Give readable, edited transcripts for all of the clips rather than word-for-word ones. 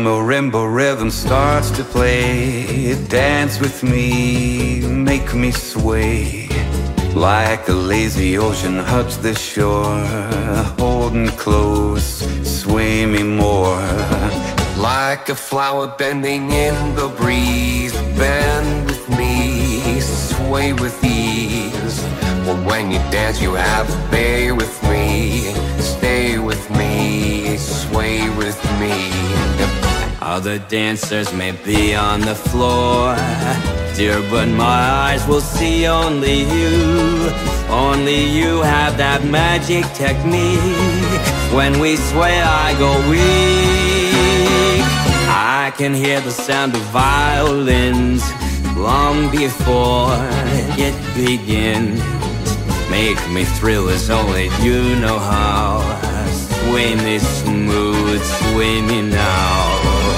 marimba rhythm starts to play, dance with me, make me sway. Like a lazy ocean hugs the shore, hold me close, sway me more. Like a flower bending in the breeze, bend with me, sway with ease. Well, when you dance you have to stay with me, stay with me, sway with me. Other dancers may be on the floor, dear, but my eyes will see only you. Only you have that magic technique. When we sway I go weak. I can hear the sound of violins long before it begins. Make me thrill as only you know how. Sway me smooth, sway me now.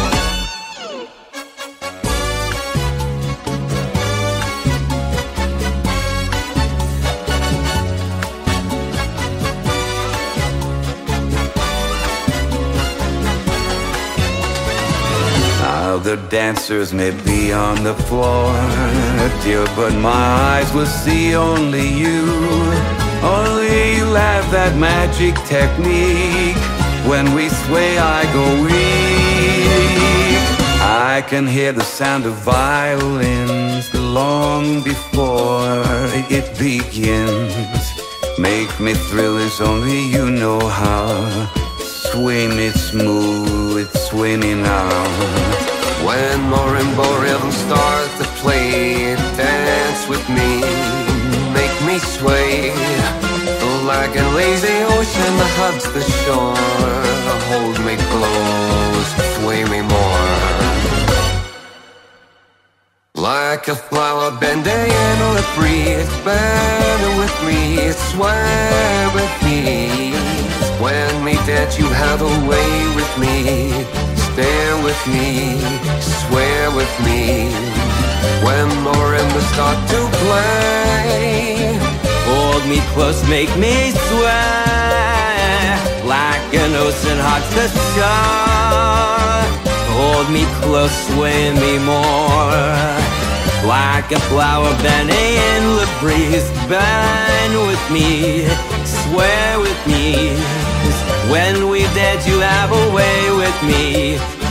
Other dancers may be on the floor, dear, but my eyes will see only you. Only you have that magic technique. When we sway I go weak. I can hear the sound of violins long before it begins. Make me thrill as only you know how. Sway me smooth, sway me now. When marimba rhythm starts to play, dance with me, make me sway. Like a lazy ocean that hugs the shore, hold me close, sway me more. Like a flower bending in the breeze, bend with me, sway with me. When we dance you have a way with me, stay with me, swear with me. When marimbas start to play, hold me close, make me sweat. Like an ocean hugs the shore, hold me close, sway me more. Like a flower bending in the breeze, bend with me, swear with me. When we dance you have a way with me,